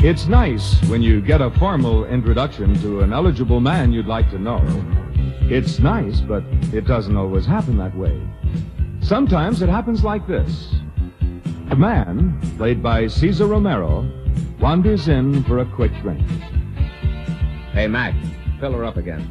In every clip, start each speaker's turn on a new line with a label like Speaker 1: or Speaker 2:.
Speaker 1: It's nice when you get a formal introduction to an eligible man you'd like to know. It's nice, but it doesn't always happen that way. Sometimes it happens like this. A man, played by Cesar Romero, wanders in for a quick drink.
Speaker 2: Hey, Mac, fill her up again.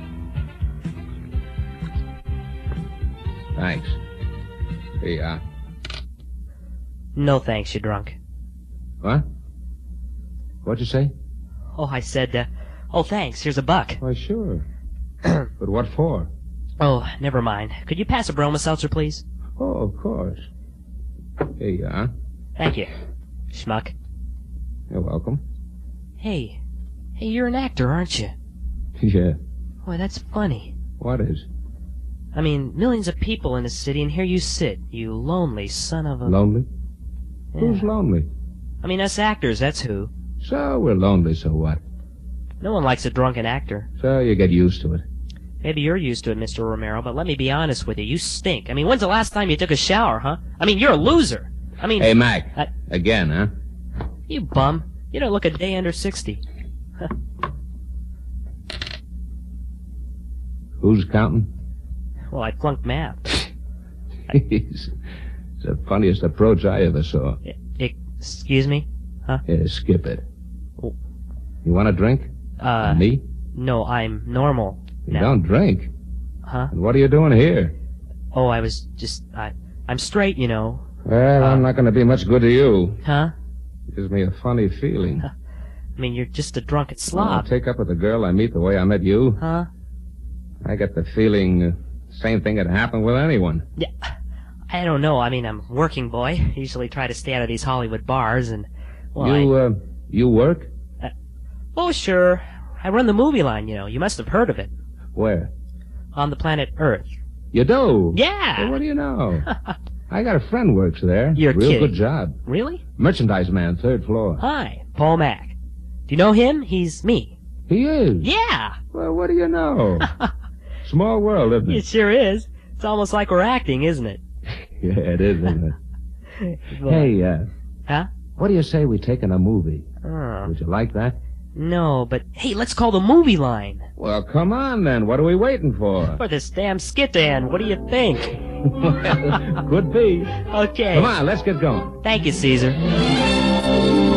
Speaker 2: Thanks. Here you are.
Speaker 3: No thanks, you drunk.
Speaker 2: What? What'd you say?
Speaker 3: Oh, I said, oh, thanks, here's $1.
Speaker 2: Why, sure. But what for?
Speaker 3: Oh, never mind. Could you pass a Broma Seltzer, please?
Speaker 2: Oh, of course. Here you are.
Speaker 3: Thank you, schmuck.
Speaker 2: You're welcome.
Speaker 3: Hey, you're an actor, aren't you?
Speaker 2: Yeah.
Speaker 3: Boy, that's funny.
Speaker 2: What is?
Speaker 3: I mean, millions of people in the city, and here you sit, you lonely son of a...
Speaker 2: Lonely?
Speaker 3: Yeah.
Speaker 2: Who's lonely?
Speaker 3: I mean, us actors, that's who.
Speaker 2: So we're lonely, so what?
Speaker 3: No one likes a drunken actor.
Speaker 2: So you get used to it.
Speaker 3: Maybe you're used to it, Mr. Romero, but let me be honest with you. You stink. I mean, when's the last time you took a shower, huh? I mean, you're a loser. I mean...
Speaker 2: Hey, Mac. Again, huh?
Speaker 3: You bum. You don't look a day under 60.
Speaker 2: Who's counting?
Speaker 3: Well, I flunked math.
Speaker 2: It's the funniest approach I ever saw.
Speaker 3: Excuse me? Huh?
Speaker 2: Yeah, skip it.
Speaker 3: Oh.
Speaker 2: You want a drink? Me?
Speaker 3: No, I'm normal
Speaker 2: You
Speaker 3: now.
Speaker 2: don't drink.
Speaker 3: Huh?
Speaker 2: And what are you doing here?
Speaker 3: Oh, I was just... I'm straight, you know.
Speaker 2: Well, I'm not going to be much good to you.
Speaker 3: Huh?
Speaker 2: Gives me a funny feeling.
Speaker 3: I mean, you're just a drunken
Speaker 2: I'll
Speaker 3: slob.
Speaker 2: take up with a girl I meet the way I met you.
Speaker 3: Huh?
Speaker 2: I get the feeling same thing could happen with anyone.
Speaker 3: Yeah. I don't know. I mean, I'm a working boy. Usually try to stay out of these Hollywood bars and... Well,
Speaker 2: you work?
Speaker 3: Oh, sure. I run the movie line, you know. You must have heard of it.
Speaker 2: Where?
Speaker 3: On the planet Earth.
Speaker 2: You do?
Speaker 3: Yeah!
Speaker 2: Well, what do you know? I got a friend works there.
Speaker 3: You're
Speaker 2: Real
Speaker 3: kidding.
Speaker 2: good job.
Speaker 3: Really?
Speaker 2: Merchandise man, 3rd floor.
Speaker 3: Hi, Paul Mack. Do you know him? He's me.
Speaker 2: He is?
Speaker 3: Yeah!
Speaker 2: Well, what do you know? Small world, isn't it?
Speaker 3: It sure is. It's almost like we're acting, isn't it?
Speaker 2: Yeah, it is, isn't it? Hey,
Speaker 3: Huh?
Speaker 2: what do you say we take in a movie?
Speaker 3: Oh.
Speaker 2: Would you like that?
Speaker 3: No, but hey, let's call the movie line.
Speaker 2: Well, come on then. What are we waiting for?
Speaker 3: For this damn skit to end. What do you think?
Speaker 2: Well, could be.
Speaker 3: Okay.
Speaker 2: Come on, let's get going.
Speaker 3: Thank you, Caesar.